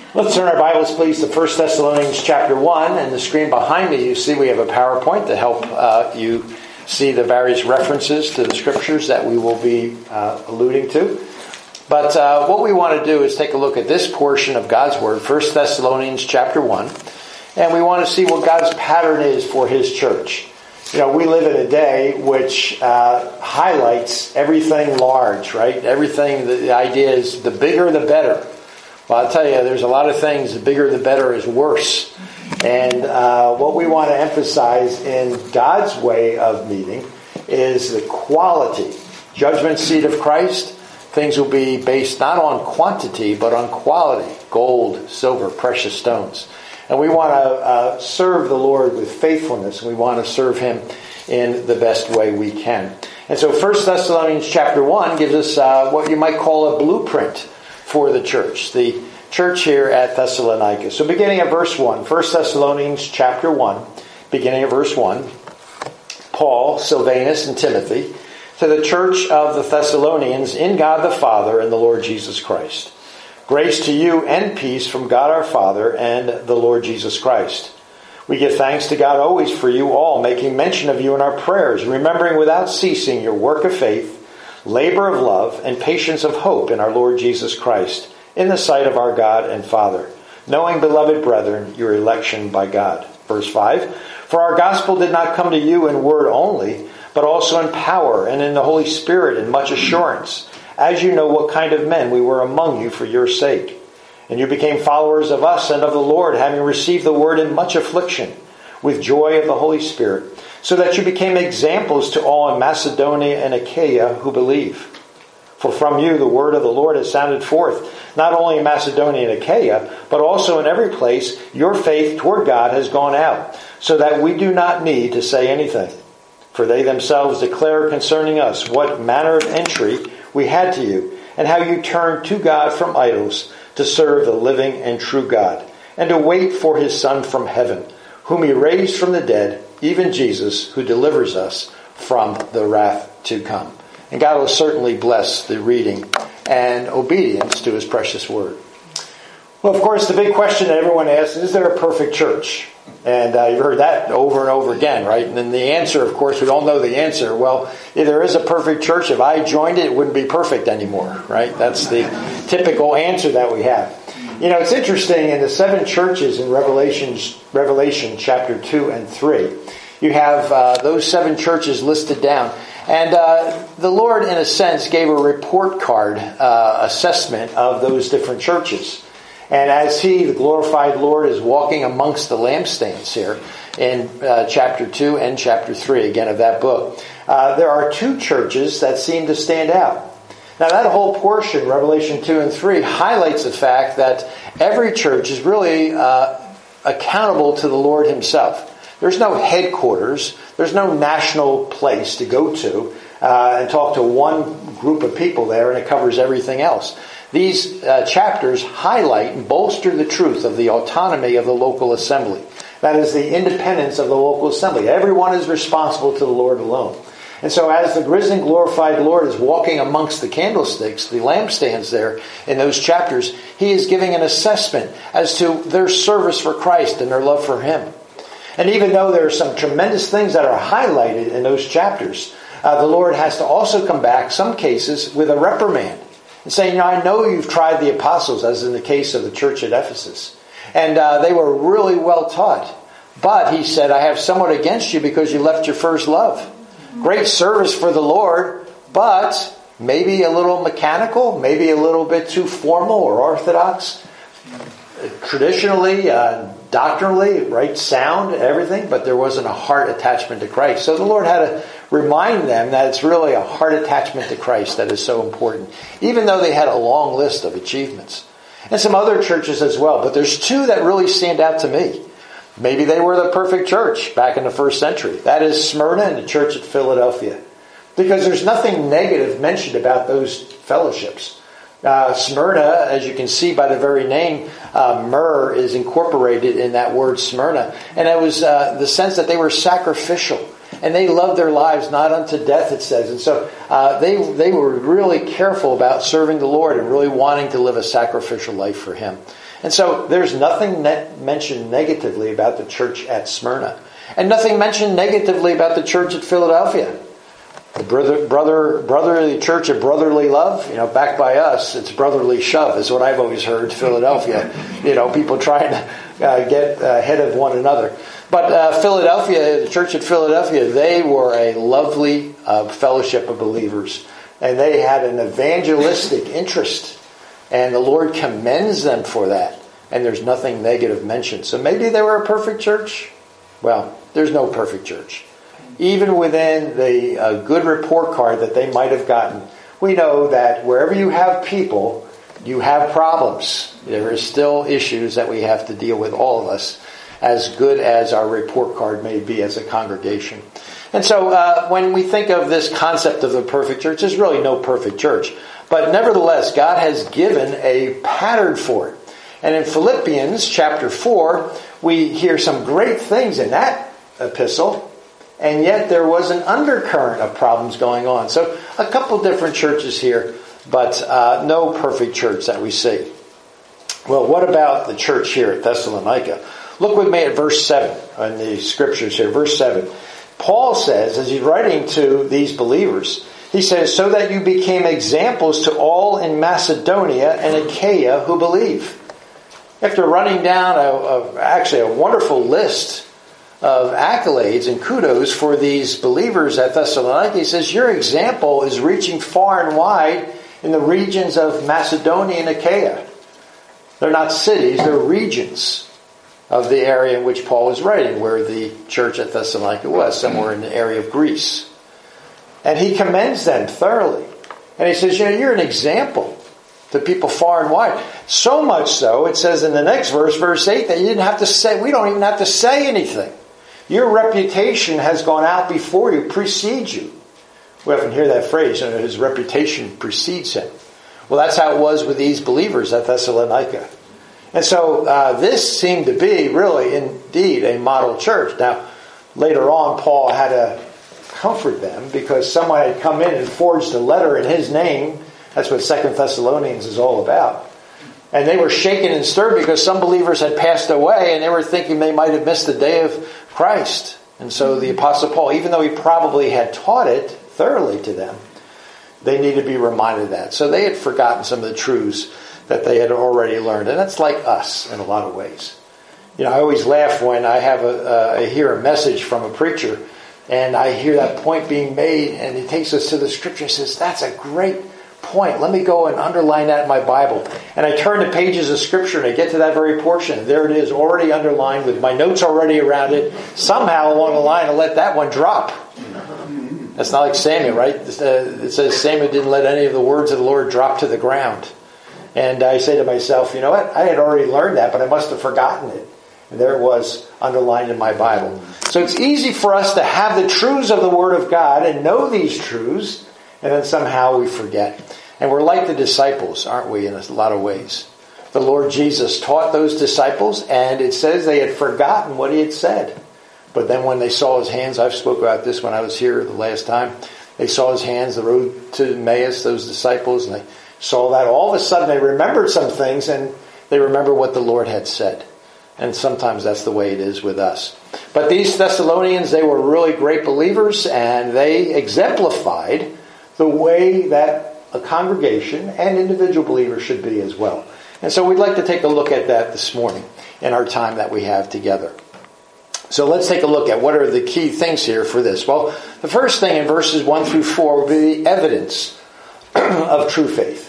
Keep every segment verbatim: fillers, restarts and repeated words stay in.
Let's turn our Bibles, please, to First Thessalonians chapter one. And the screen behind me, you see we have a PowerPoint to help uh, you see the various references to the scriptures that we will be uh, alluding to. But uh, what we want to do is take a look at this portion of God's Word, First Thessalonians chapter one. And we want to see what God's pattern is for His church. You know, we live in a day which uh, highlights everything large, right? Everything, the, the idea is the bigger the better. Well, I'll tell you, there's a lot of things, the bigger the better is worse. And uh, what we want to emphasize in God's way of meeting is the quality. Judgment seat of Christ, things will be based not on quantity, but on quality. Gold, silver, precious stones. And we want to uh, serve the Lord with faithfulness. We want to serve Him in the best way we can. And so First Thessalonians chapter one gives us uh, what you might call a blueprint for the church, the church here at Thessalonica. So beginning at verse one, First Thessalonians chapter one, beginning at verse one, Paul, Silvanus, and Timothy, to the church of the Thessalonians in God the Father and the Lord Jesus Christ. Grace to you and peace from God our Father and the Lord Jesus Christ. We give thanks to God always for you all, making mention of you in our prayers, remembering without ceasing your work of faith, labor of love, and patience of hope in our Lord Jesus Christ, in the sight of our God and Father, knowing, beloved brethren, your election by God. Verse five, for our gospel did not come to you in word only, but also in power and in the Holy Spirit and much assurance, as you know what kind of men we were among you for your sake. And you became followers of us and of the Lord, having received the word in much affliction, with joy of the Holy Spirit, so that you became examples to all in Macedonia and Achaia who believe. For from you the word of the Lord has sounded forth, not only in Macedonia and Achaia, but also in every place your faith toward God has gone out, so that we do not need to say anything. For they themselves declare concerning us what manner of entry we had to you, and how you turned to God from idols to serve the living and true God, and to wait for His Son from heaven, whom He raised from the dead, even Jesus, who delivers us from the wrath to come. And God will certainly bless the reading and obedience to His precious word. Well, of course, the big question that everyone asks is, is there a perfect church? And uh, you've heard that over and over again, right? And then the answer, of course, we all know the answer. Well, if there is a perfect church, if I joined it, it wouldn't be perfect anymore, right? That's the typical answer that we have. You know, it's interesting, in the seven churches in Revelation, Revelation chapter two and three, you have uh, those seven churches listed down. And uh, the Lord, in a sense, gave a report card uh, assessment of those different churches. And as He, the glorified Lord, is walking amongst the lampstands here in uh, chapter two and chapter three, again, of that book, uh, there are two churches that seem to stand out. Now, that whole portion, Revelation two and three, highlights the fact that every church is really uh, accountable to the Lord Himself. There's no headquarters. There's no national place to go to uh, and talk to one group of people there, and it covers everything else. These uh, chapters highlight and bolster the truth of the autonomy of the local assembly. That is, the independence of the local assembly. Everyone is responsible to the Lord alone. And so as the risen, glorified Lord is walking amongst the candlesticks, the lampstands there in those chapters, He is giving an assessment as to their service for Christ and their love for Him. And even though there are some tremendous things that are highlighted in those chapters, uh, the Lord has to also come back, some cases, with a reprimand. And saying, you know, I know you've tried the apostles, as in the case of the church at Ephesus. And uh, they were really well taught. But He said, I have somewhat against you because you left your first love. Great service for the Lord, but maybe a little mechanical, maybe a little bit too formal or orthodox. Traditionally, uh, doctrinally, right, sound, everything, but there wasn't a heart attachment to Christ. So the Lord had to remind them that it's really a heart attachment to Christ that is so important, even though they had a long list of achievements. And some other churches as well, but there's two that really stand out to me. Maybe they were the perfect church back in the first century. That is Smyrna and the church at Philadelphia. Because there's nothing negative mentioned about those fellowships. Uh, Smyrna, as you can see by the very name, uh, myrrh is incorporated in that word Smyrna. And it was uh, the sense that they were sacrificial. And they loved their lives not unto death, it says. And so uh, they they were really careful about serving the Lord and really wanting to live a sacrificial life for Him. And so there's nothing ne- mentioned negatively about the church at Smyrna. And nothing mentioned negatively about the church at Philadelphia. The brother, brother, brotherly church of brotherly love, you know, back by us, it's brotherly shove, is what I've always heard, Philadelphia. You know, people trying to uh, get ahead of one another. But uh, Philadelphia, the church at Philadelphia, they were a lovely uh, fellowship of believers. And they had an evangelistic interest. And the Lord commends them for that. And there's nothing negative mentioned. So maybe they were a perfect church? Well, there's no perfect church. Even within the uh, good report card that they might have gotten, we know that wherever you have people, you have problems. There are still issues that we have to deal with, all of us, as good as our report card may be as a congregation. And so uh, when we think of this concept of the perfect church, there's really no perfect church. But nevertheless, God has given a pattern for it. And in Philippians chapter four, we hear some great things in that epistle. And yet there was an undercurrent of problems going on. So a couple different churches here, but uh, no perfect church that we see. Well, what about the church here at Thessalonica? Look with me at verse seven in the scriptures here. Verse seven. Paul says, as he's writing to these believers, he says, so that you became examples to all in Macedonia and Achaia who believe. After running down a, a, actually a wonderful list of accolades and kudos for these believers at Thessalonica, he says, your example is reaching far and wide in the regions of Macedonia and Achaia. They're not cities, they're regions of the area in which Paul is writing, where the church at Thessalonica was, somewhere in the area of Greece. And he commends them thoroughly. And he says, you know, you're an example to people far and wide. So much so, it says in the next verse, verse eight, that you didn't have to say, we don't even have to say anything. Your reputation has gone out before you, precedes you. We often hear that phrase, you know, his reputation precedes him. Well, that's how it was with these believers at Thessalonica. And so uh, this seemed to be really indeed a model church. Now, later on, Paul had to comfort them because someone had come in and forged a letter in his name. That's what Second Thessalonians is all about. And they were shaken and stirred because some believers had passed away and they were thinking they might have missed the day of Christ. And so the Apostle Paul, even though he probably had taught it thoroughly to them, they needed to be reminded of that. So they had forgotten some of the truths that they had already learned. And that's like us in a lot of ways. You know, I always laugh when I have a, uh, I hear a message from a preacher and I hear that point being made and he takes us to the scripture and says, that's a great point. Let me go and underline that in my Bible. And I turn to pages of scripture and I get to that very portion. There it is, already underlined with my notes already around it. Somehow along the line I let that one drop. That's not like Samuel, right? It says Samuel didn't let any of the words of the Lord drop to the ground. And I say to myself, you know what? I had already learned that, but I must have forgotten it. And there it was underlined in my Bible. So it's easy for us to have the truths of the Word of God and know these truths, and then somehow we forget. And we're like the disciples, aren't we, in a lot of ways? The Lord Jesus taught those disciples, and it says they had forgotten what He had said. But then when they saw His hands, I've spoke about this when I was here the last time, they saw His hands, the road to Emmaus, those disciples, and they saw that. All of a sudden they remembered some things, and they remember what the Lord had said. And sometimes that's the way it is with us. But these Thessalonians, they were really great believers, and they exemplified the way that a congregation and individual believers should be as well. And so we'd like to take a look at that this morning in our time that we have together. So let's take a look at what are the key things here for this. Well, the first thing in verses one through four will be the evidence of true faith.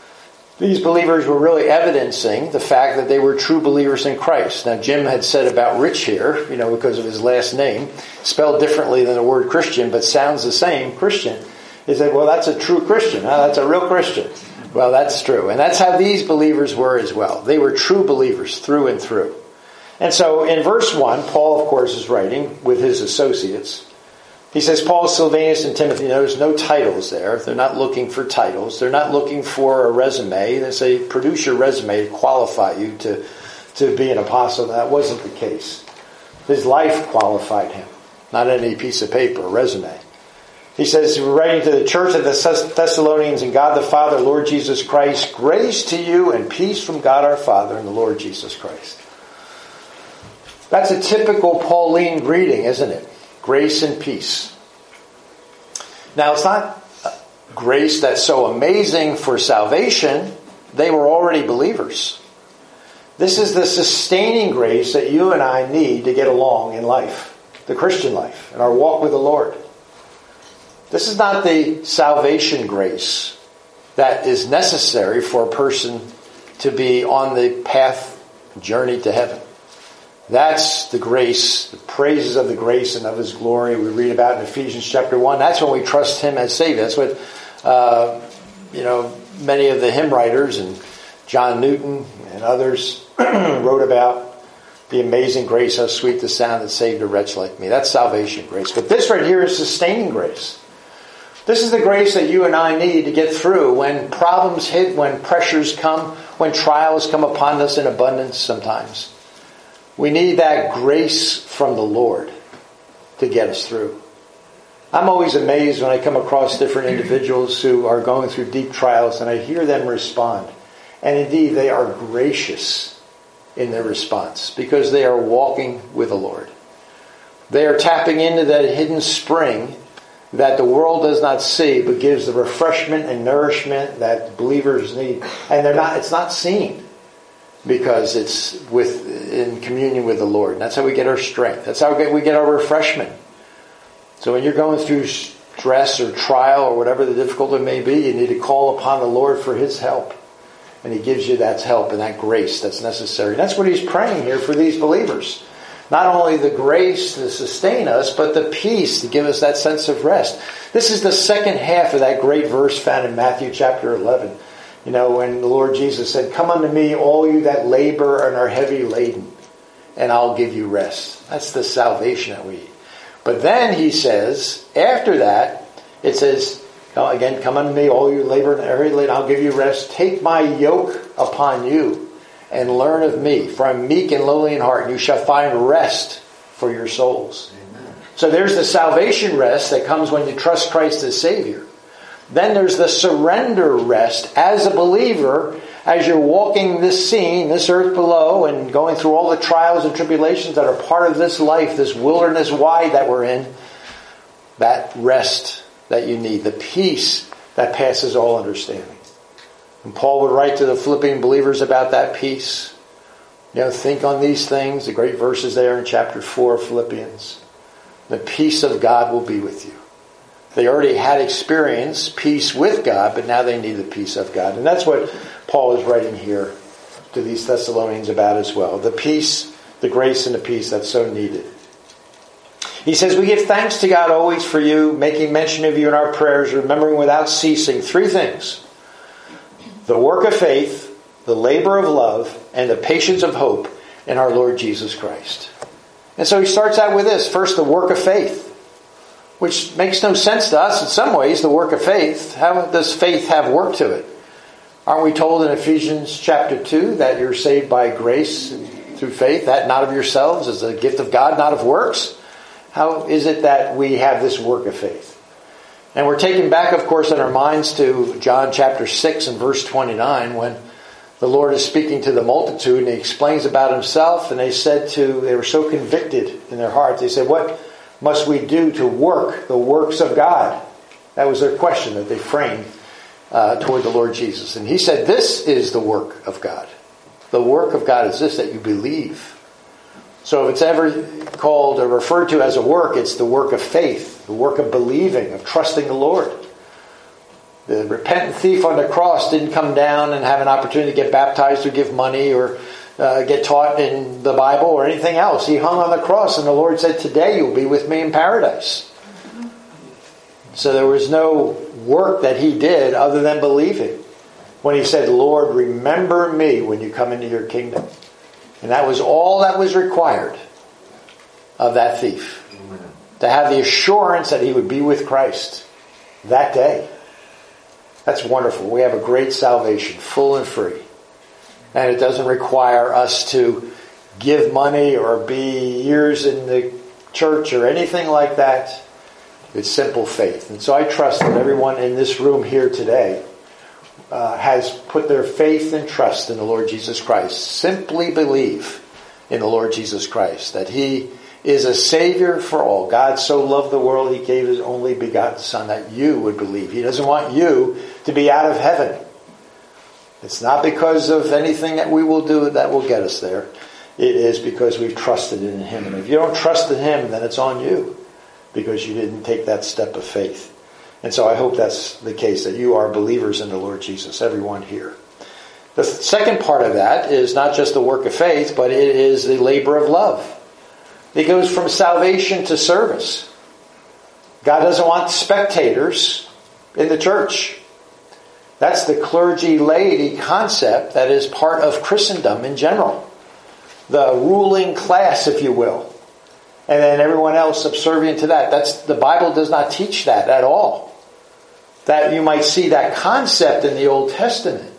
These believers were really evidencing the fact that they were true believers in Christ. Now, Jim had said about Rich here, you know, because of his last name, spelled differently than the word Christian, but sounds the same, Christian. He said, well, that's a true Christian. Huh? That's a real Christian. Well, that's true. And that's how these believers were as well. They were true believers through and through. And so in verse one, Paul, of course, is writing with his associates. He says, Paul, Silvanus, and Timothy. There's no titles there. They're not looking for titles. They're not looking for a resume. They say, produce your resume to qualify you to, to be an apostle. That wasn't the case. His life qualified him. not any piece of paper, a resume. He says, writing to the church of the Thessalonians, and God the Father, Lord Jesus Christ, grace to you and peace from God our Father and the Lord Jesus Christ. That's a typical Pauline greeting, isn't it? Grace and peace. Now, it's not grace that's so amazing for salvation. They were already believers. This is the sustaining grace that you and I need to get along in life, the Christian life, and our walk with the Lord. This is not the salvation grace that is necessary for a person to be on the path, journey to heaven. That's the grace, the praises of the grace and of His glory we read about in Ephesians chapter one. That's when we trust Him as Savior. That's what, uh, you know, many of the hymn writers and John Newton and others wrote about. The amazing grace, how sweet the sound that saved a wretch like me. That's salvation grace. But this right here is sustaining grace. This is the grace that you and I need to get through when problems hit, when pressures come, when trials come upon us in abundance sometimes. We need that grace from the Lord to get us through. I'm always amazed when I come across different individuals who are going through deep trials and I hear them respond. And indeed, they are gracious in their response because they are walking with the Lord. They are tapping into that hidden spring that the world does not see, but gives the refreshment and nourishment that believers need. And they're not, it's not seen because it's with, in communion with the Lord. And that's how we get our strength. That's how we get, we get our refreshment. So when you're going through stress or trial or whatever the difficulty may be, you need to call upon the Lord for His help. And He gives you that help and that grace that's necessary. And that's what He's praying here for these believers. Not only the grace to sustain us, but the peace to give us that sense of rest. This is the second half of that great verse found in Matthew chapter eleven. You know, when the Lord Jesus said, "Come unto me, all you that labor and are heavy laden, and I'll give you rest." That's the salvation that we need. But then He says, after that, it says, again, "Come unto me, all you labor and are heavy laden, I'll give you rest. Take my yoke upon you and learn of me, for I'm meek and lowly in heart, and you shall find rest for your souls." Amen. So there's the salvation rest that comes when you trust Christ as Savior. Then there's the surrender rest as a believer, as you're walking this scene, this earth below, and going through all the trials and tribulations that are part of this life, this wilderness wide that we're in. That rest that you need, the peace that passes all understanding. And Paul would write to the Philippian believers about that peace. You know, think on these things. The great verses there in chapter four of Philippians. The peace of God will be with you. They already had experienced peace with God, but now they need the peace of God. And that's what Paul is writing here to these Thessalonians about as well. The peace, the grace and the peace that's so needed. He says, "We give thanks to God always for you, making mention of you in our prayers, remembering without ceasing three things: the work of faith, the labor of love, and the patience of hope in our Lord Jesus Christ." And so he starts out with this. First, the work of faith, which makes no sense to us in some ways, the work of faith. How does faith have work to it? Aren't we told in Ephesians chapter two that you're saved by grace through faith, that not of yourselves, as a gift of God, not of works? How is it that we have this work of faith? And we're taken back, of course, in our minds to John chapter six and verse twenty-nine, when the Lord is speaking to the multitude and He explains about Himself. And they said to, they were so convicted in their hearts. They said, "What must we do to work the works of God?" That was their question that they framed uh, toward the Lord Jesus. And He said, "This is the work of God. The work of God is this, that you believe." So if it's ever called or referred to as a work, it's the work of faith, the work of believing, of trusting the Lord. The repentant thief on the cross didn't come down and have an opportunity to get baptized or give money or uh, get taught in the Bible or anything else. He hung on the cross and the Lord said, "Today you'll be with me in paradise." So there was no work that He did other than believing. When He said, "Lord, remember me when you come into your kingdom." And that was all that was required of that thief. Amen. To have the assurance that he would be with Christ that day. That's wonderful. We have a great salvation, full and free. And it doesn't require us to give money or be years in the church or anything like that. It's simple faith. And so I trust that everyone in this room here today uh, has put their faith and trust in the Lord Jesus Christ. Simply believe in the Lord Jesus Christ, that He is a Savior for all. God so loved the world, He gave His only begotten Son, that you would believe. He doesn't want you to be out of heaven. It's not because of anything that we will do that will get us there. It is because we've trusted in Him. And if you don't trust in Him, then it's on you, because you didn't take that step of faith. And so I hope that's the case, that you are believers in the Lord Jesus, everyone here. The second part of that is not just the work of faith, but it is the labor of love. It goes from salvation to service. God doesn't want spectators in the church. That's the clergy laity concept that is part of Christendom in general. The ruling class, if you will. And then everyone else subservient to that. That's the Bible does not teach that at all. That you might see that concept in the Old Testament.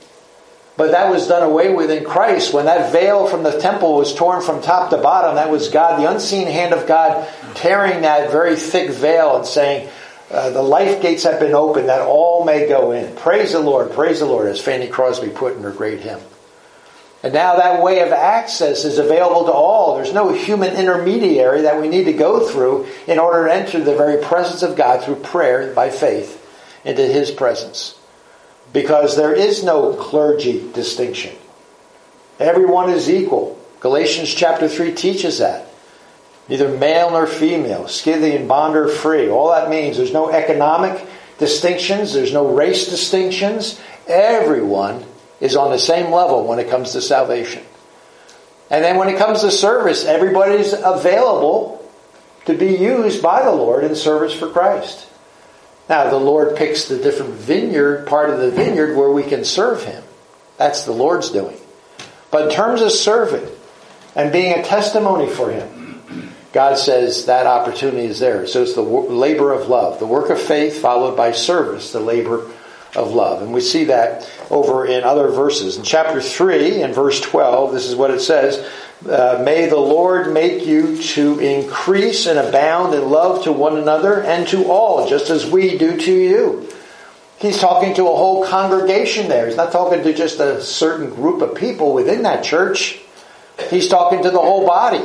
But that was done away with in Christ. When that veil from the temple was torn from top to bottom, that was God, the unseen hand of God, tearing that very thick veil and saying, uh, the life gates have been opened that all may go in. Praise the Lord, praise the Lord, as Fanny Crosby put in her great hymn. And now that way of access is available to all. There's no human intermediary that we need to go through in order to enter the very presence of God through prayer by faith into His presence. Because there is no clergy distinction. Everyone is equal. Galatians chapter three teaches that. Neither male nor female, Scythian, bond or free. All that means there's no economic distinctions. There's no race distinctions. Everyone is on the same level when it comes to salvation. And then when it comes to service, everybody's available to be used by the Lord in service for Christ. Now, the Lord picks the different vineyard, part of the vineyard where we can serve Him. That's the Lord's doing. But in terms of serving and being a testimony for Him, God says that opportunity is there. So it's the labor of love. The work of faith followed by service, the labor of love. And we see that over in other verses. In chapter three, in verse twelve, this is what it says. Uh, May the Lord make you to increase and abound in love to one another and to all, just as we do to you. He's talking to a whole congregation there. He's not talking to just a certain group of people within that church. He's talking to the whole body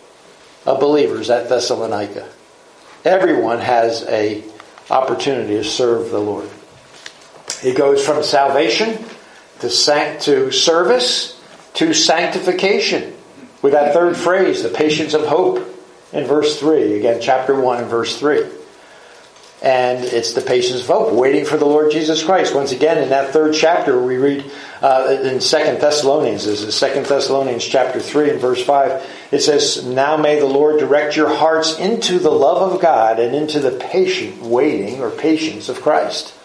of believers at Thessalonica. Everyone has a opportunity to serve the Lord. It goes from salvation to sanct- to service to sanctification. With that third phrase, the patience of hope, in verse three. Again, chapter one and verse three. And it's the patience of hope, waiting for the Lord Jesus Christ. Once again, in that third chapter, we read uh, in Second Thessalonians, this is Second Thessalonians chapter three and verse five. It says, now may the Lord direct your hearts into the love of God and into the patient waiting or patience of Christ.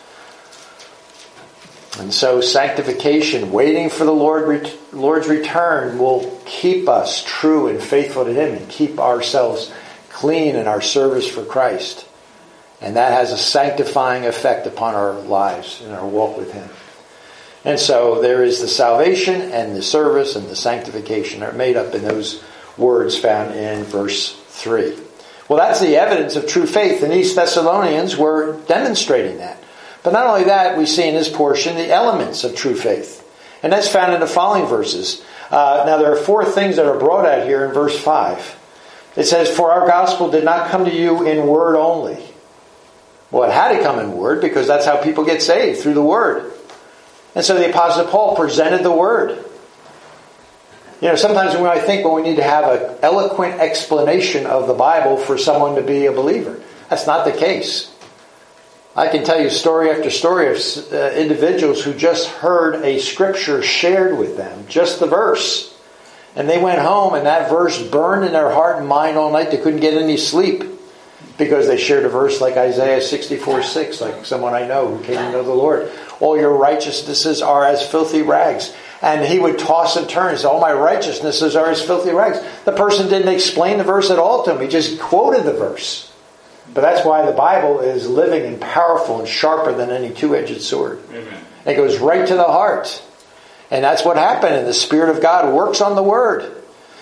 And so sanctification, waiting for the Lord, Lord's return, will keep us true and faithful to Him and keep ourselves clean in our service for Christ. And that has a sanctifying effect upon our lives and our walk with Him. And so there is the salvation and the service and the sanctification are made up in those words found in verse three. Well, that's the evidence of true faith. And these Thessalonians were demonstrating that. But not only that, we see in this portion the elements of true faith. And that's found in the following verses. Uh, now there are four things that are brought out here in verse five. It says, for our gospel did not come to you in word only. Well, it had to come in word because that's how people get saved, through the word. And so the Apostle Paul presented the word. You know, sometimes we might think, well, we need to have an eloquent explanation of the Bible for someone to be a believer. That's not the case. I can tell you story after story of uh, individuals who just heard a scripture shared with them, just the verse. And they went home and that verse burned in their heart and mind all night. They couldn't get any sleep because they shared a verse like Isaiah sixty-four six, like someone I know who came to know the Lord. All your righteousnesses are as filthy rags. And he would toss and turn and say, all my righteousnesses are as filthy rags. The person didn't explain the verse at all to him. He just quoted the verse. But that's why the Bible is living and powerful and sharper than any two-edged sword. Amen. It goes right to the heart. And that's what happened. And the Spirit of God works on the Word.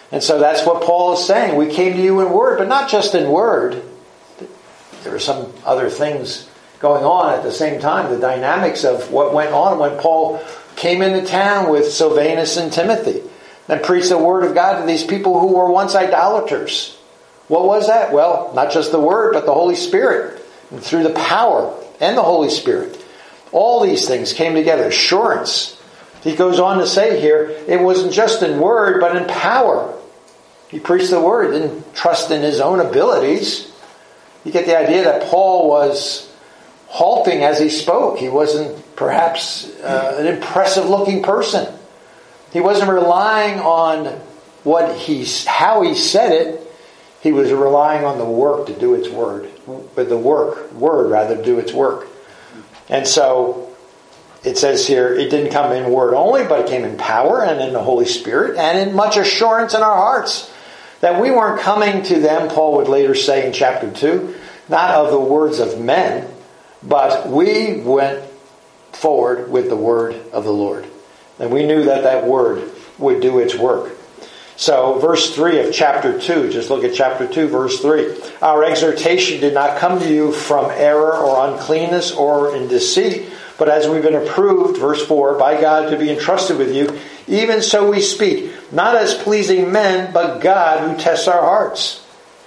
And so that's what Paul is saying. We came to you in word, but not just in word. There were some other things going on at the same time. The dynamics of what went on when Paul came into town with Silvanus and Timothy and preached the word of God to these people who were once idolaters. What was that? Well, not just the word, but the Holy Spirit. And through the power and the Holy Spirit. All these things came together. Assurance. He goes on to say here, it wasn't just in word, but in power. He preached the word, didn't trust in his own abilities. You get the idea that Paul was halting as he spoke. He wasn't perhaps uh, an impressive looking person. He wasn't relying on what he, how he said it. He was relying on the work to do its word. But the work, word rather, do its work. And so it says here, it didn't come in word only, but it came in power and in the Holy Spirit and in much assurance in our hearts. That we weren't coming to them, Paul would later say in chapter two, not of the words of men, but we went forward with the word of the Lord. And we knew that that word would do its work. So verse three of chapter two, just look at chapter two, verse three. Our exhortation did not come to you from error or uncleanness or in deceit, but as we've been approved, verse four, by God to be entrusted with you, even so we speak, not as pleasing men, but God who tests our hearts.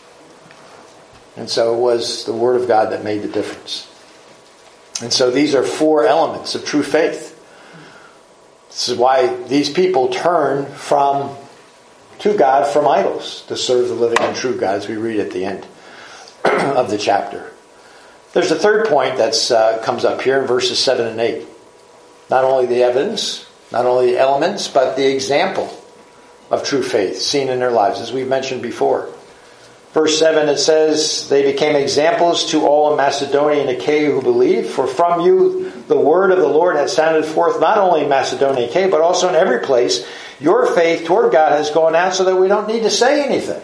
And so it was the word of God that made the difference. And so these are four elements of true faith. This is why these people turn from to God from idols to serve the living and true God, as we read at the end of the chapter. There's a third point that uh, comes up here in verses seven and eight. Not only the evidence, not only the elements, but the example of true faith seen in their lives, as we've mentioned before. Verse seven, it says, they became examples to all in Macedonia and Achaia who believed, for from you the word of the Lord has sounded forth not only in Macedonia and Achaia, but also in every place. Your faith toward God has gone out so that we don't need to say anything.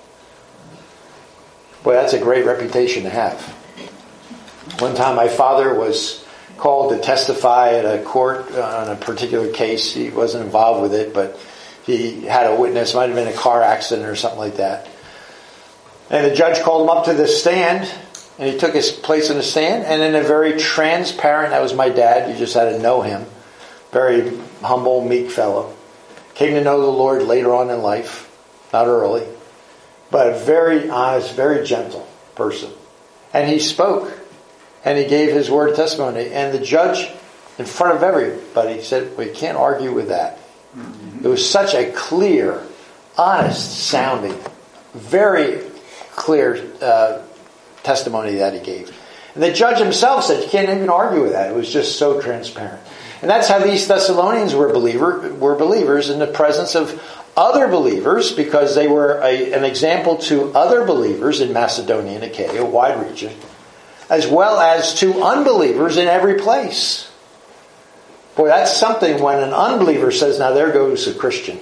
Boy, that's a great reputation to have. One time my father was called to testify at a court on a particular case. He wasn't involved with it, but he had a witness. Might have been a car accident or something like that. And the judge called him up to the stand, and he took his place in the stand, and in a very transparent, that was my dad, you just had to know him, very humble, meek fellow. Came to know the Lord later on in life, not early, but a very honest, very gentle person. And he spoke, and he gave his word of testimony, and the judge, in front of everybody, said, well, you can't argue with that. Mm-hmm. It was such a clear, honest sounding, very clear uh, testimony that he gave. And the judge himself said, you can't even argue with that. It was just so transparent. And that's how these Thessalonians were believer were believers in the presence of other believers, because they were a, an example to other believers in Macedonia and Achaia, a wide region, as well as to unbelievers in every place. Boy, that's something when an unbeliever says, now there goes a Christian.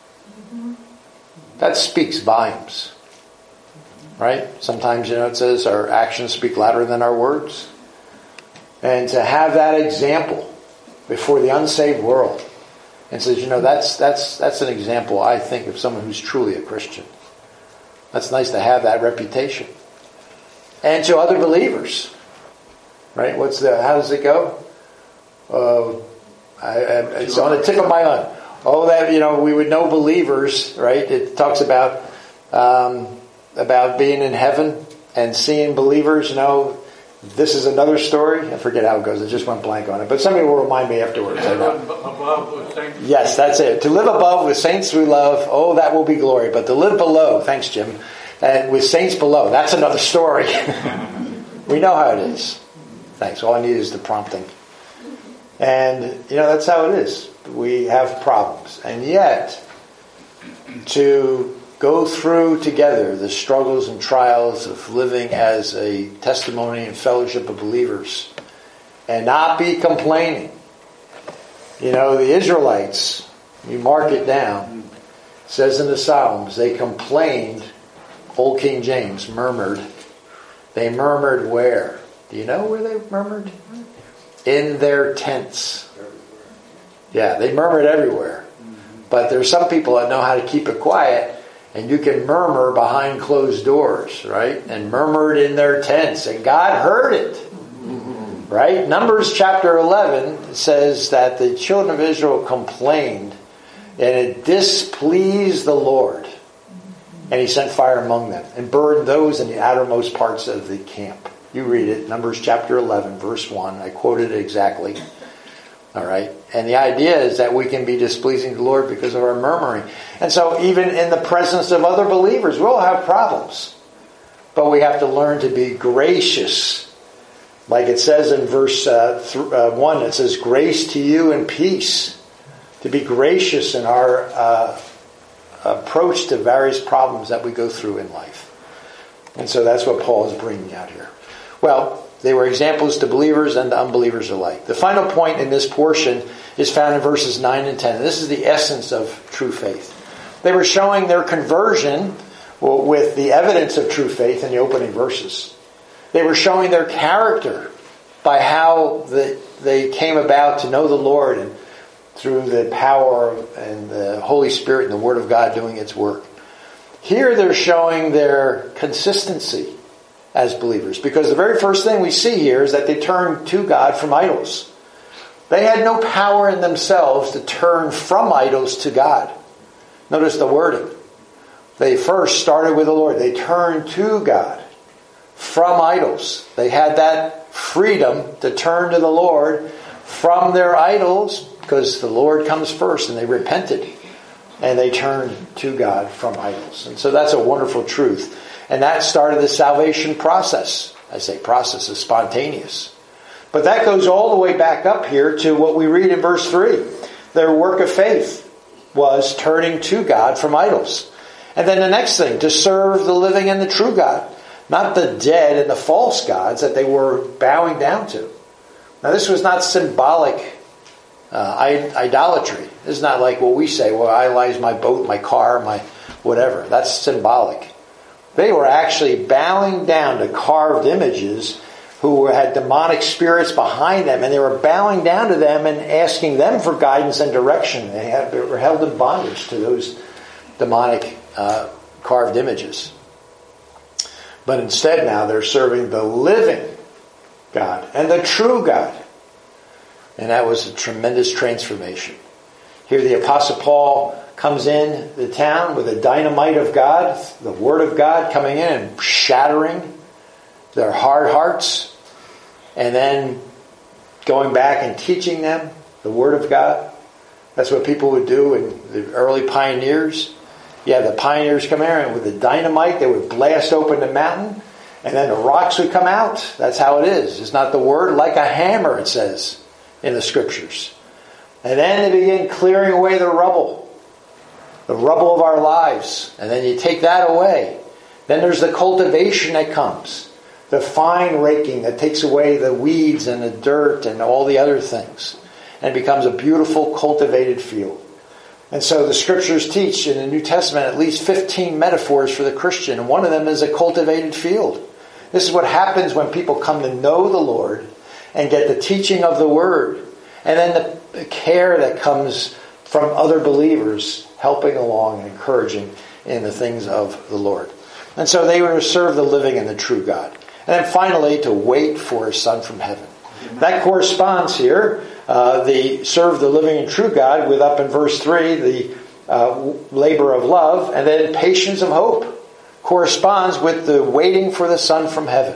That speaks volumes. Right? Sometimes, you know, it says our actions speak louder than our words. And to have that example before the unsaved world, and says, you know, that's that's that's an example, I think, of someone who's truly a Christian. That's nice to have that reputation. And to other believers. Right? What's the, how does it go? Uh, I, I, it's on the tip of my tongue. Oh, that, you know, we would know believers, right? It talks about um, about being in heaven and seeing believers. You know, this is another story. I forget how it goes. I just went blank on it. But somebody will remind me afterwards. I know. Above with saints. Yes, that's it. To live above with saints we love, oh, that will be glory. But to live below, thanks, Jim, and with saints below, that's another story. We know how it is. Thanks. All I need is the prompting. And, you know, that's how it is. We have problems. And yet, to go through together the struggles and trials of living as a testimony and fellowship of believers and not be complaining. You know, the Israelites, you mark it down, it says in the Psalms, they complained, Old King James, murmured. They murmured where? Do you know where they murmured? In their tents. Yeah, they murmured everywhere. But there's some people that know how to keep it quiet And you can murmur behind closed doors, right? And murmured in their tents. And God heard it. Right? Numbers chapter eleven says that the children of Israel complained and it displeased the Lord. And he sent fire among them and burned those in the outermost parts of the camp. You read it, Numbers chapter eleven, verse one. I quoted it exactly. All right. And the idea is that we can be displeasing to the Lord because of our murmuring. And so even in the presence of other believers, we'll have problems. But we have to learn to be gracious. Like it says in verse uh, th- uh, one, it says, grace to you and peace. To be gracious in our uh, approach to various problems that we go through in life. And so that's what Paul is bringing out here. Well, they were examples to believers and to unbelievers alike. The final point in this portion is found in verses nine and ten. This is the essence of true faith. They were showing their conversion with the evidence of true faith in the opening verses. They were showing their character by how the, they came about to know the Lord and through the power and the Holy Spirit and the Word of God doing its work. Here they're showing their consistency as believers. Because the very first thing we see here is that they turned to God from idols. They had no power in themselves to turn from idols to God. Notice the wording. They first started with the Lord. They turned to God from idols. They had that freedom to turn to the Lord from their idols because the Lord comes first, and they repented and they turned to God from idols. And so that's a wonderful truth. And that started the salvation process. I say process is spontaneous. But that goes all the way back up here to what we read in verse three. Their work of faith was turning to God from idols. And then the next thing, to serve the living and the true God. Not the dead and the false gods that they were bowing down to. Now this was not symbolic uh, idolatry. This is not like what we say, well, I idolize my boat, my car, my whatever. That's symbolic. They were actually bowing down to carved images who had demonic spirits behind them, and they were bowing down to them and asking them for guidance and direction. They, had, they were held in bondage to those demonic uh, carved images. But instead now they're serving the living God and the true God. And that was a tremendous transformation. Here the Apostle Paul comes in the town with the dynamite of God, the Word of God coming in and shattering their hard hearts, and then going back and teaching them the Word of God. That's what people would do in the early pioneers. You have the pioneers come in with the dynamite, they would blast open the mountain, and then the rocks would come out. That's how it is. It's not the Word, like a hammer, it says in the Scriptures. And then they begin clearing away the rubble. The rubble of our lives. And then you take that away. Then there's the cultivation that comes. The fine raking that takes away the weeds and the dirt and all the other things. And it becomes a beautiful cultivated field. And so the Scriptures teach in the New Testament at least fifteen metaphors for the Christian. And one of them is a cultivated field. This is what happens when people come to know the Lord and get the teaching of the Word. And then the care that comes from other believers helping along and encouraging in the things of the Lord. And so they were to serve the living and the true God. And then finally, to wait for a Son from heaven. That corresponds here, uh, the serve the living and true God, with up in verse three, the uh, labor of love, and then patience of hope corresponds with the waiting for the Son from heaven.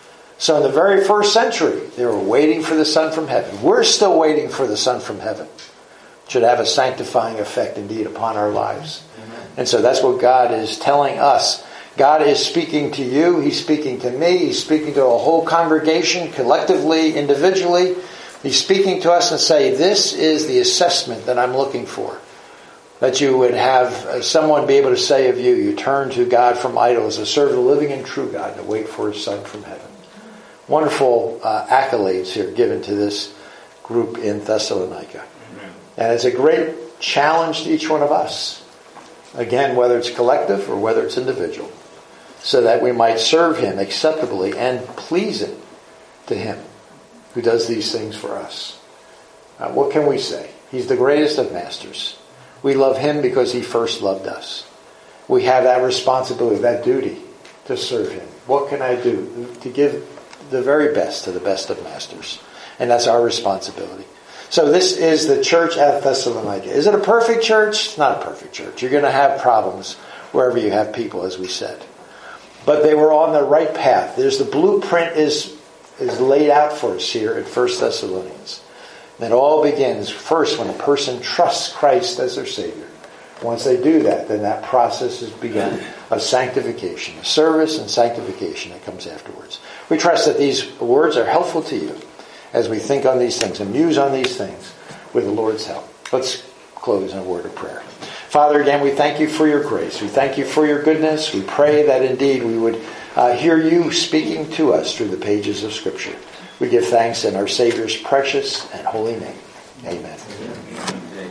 So in the very first century, they were waiting for the Son from heaven. We're still waiting for the Son from heaven. It should have a sanctifying effect indeed upon our lives. Amen. And so that's what God is telling us. God is speaking to you. He's speaking to me. He's speaking to a whole congregation, collectively, individually. He's speaking to us and saying, this is the assessment that I'm looking for. That you would have someone be able to say of you, you turn to God from idols to serve the living and true God, to wait for His Son from heaven. Wonderful uh, accolades here given to this group in Thessalonica. Amen. And it's a great challenge to each one of us. Again, whether it's collective or whether it's individual. So that we might serve Him acceptably and pleasing to Him who does these things for us. Uh, what can we say? He's the greatest of masters. We love Him because He first loved us. we have that responsibility, that duty to serve him. What can I do? To give the very best to the best of masters. And that's our responsibility. So this is the church at Thessalonica. Is it a perfect church? It's not a perfect church. You're going to have problems wherever you have people, as we said. But they were on the right path. There's the blueprint is, is laid out for us here at First Thessalonians. And it all begins first when a person trusts Christ as their Savior. Once they do that, then that process has begun of sanctification, of service and sanctification that comes afterwards. We trust that these words are helpful to you as we think on these things and muse on these things with the Lord's help. Let's close in a word of prayer. Father, again, we thank you for your grace. We thank you for your goodness. We pray that indeed we would uh, hear you speaking to us through the pages of Scripture. We give thanks in our Savior's precious and holy name. Amen.